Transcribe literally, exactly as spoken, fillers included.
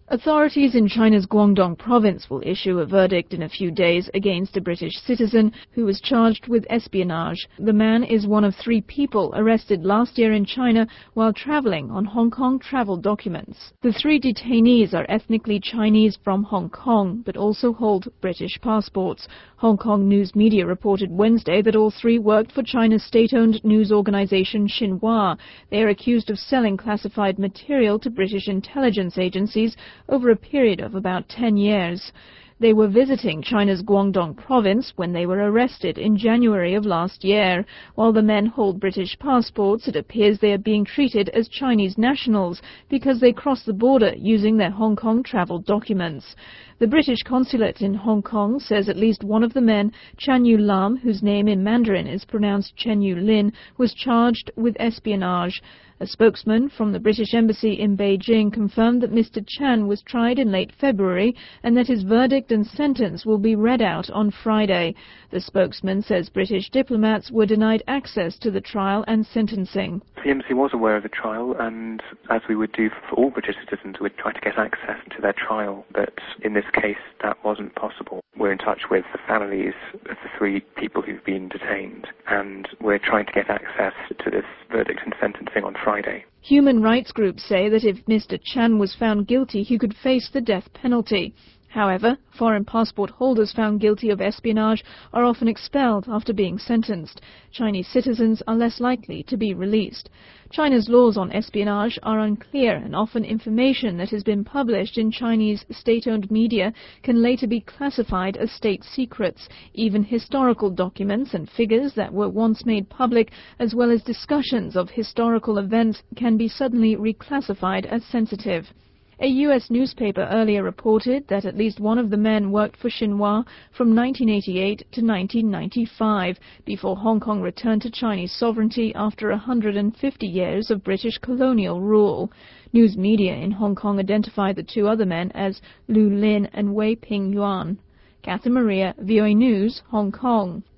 Authorities in China's Guangdong province will issue a verdict in a few days against a British citizen who was charged with espionage. The man is one of three people arrested last year in China while traveling on Hong Kong travel documents. The three detainees are ethnically Chinese from Hong Kong, but also hold British passports. Hong Kong news media reported Wednesday that all three worked for China's state-owned news organization Xinhua. They are accused of selling classified material to British intelligence agencies over a period of about ten years. They were visiting China's Guangdong province when they were arrested in January of last year. While the men hold British passports, it appears they are being treated as Chinese nationals because they cross the border using their Hong Kong travel documents. The British consulate in Hong Kong says at least one of the men, Chan Yu Lam, whose name in Mandarin is pronounced Chen Yu Lin, was charged with espionage. A spokesman from the British Embassy in Beijing confirmed that Mister Chan was tried in late February and that his verdict and sentence will be read out on Friday. The spokesman says British diplomats were denied access to the trial and sentencing. The embassy was aware of the trial, and as we would do for all British citizens, we'd try to get access to their trial, but in this case that wasn't possible. We're in touch with the families of the three people who've been detained, and we're trying to get access to this verdict and sentencing on Friday. Human rights groups say that if Mister Chan was found guilty, he could face the death penalty. However, foreign passport holders found guilty of espionage are often expelled after being sentenced. Chinese citizens are less likely to be released. China's laws on espionage are unclear, and often information that has been published in Chinese state-owned media can later be classified as state secrets. Even historical documents and figures that were once made public, as well as discussions of historical events, can be suddenly reclassified as sensitive. A U S newspaper earlier reported that at least one of the men worked for Xinhua from nineteen eighty-eight to nineteen ninety-five, before Hong Kong returned to Chinese sovereignty after one hundred fifty years of British colonial rule. News media in Hong Kong identified the two other men as Lu Lin and Wei Ping Yuan. Catherine Maria, V O A News, Hong Kong.